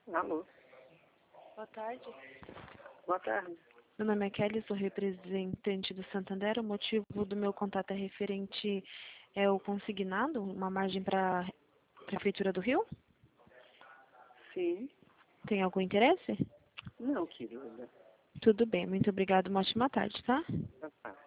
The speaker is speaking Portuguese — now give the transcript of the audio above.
Alô, Boa tarde. boa tarde. Meu nome é Kelly, sou representante do Santander. O motivo do meu contato é referente ao consignado, uma margem para a Prefeitura do Rio. Sim. Tem algum interesse? Não, querida. Tudo bem, muito obrigada. Uma ótima tarde, tá? Tá.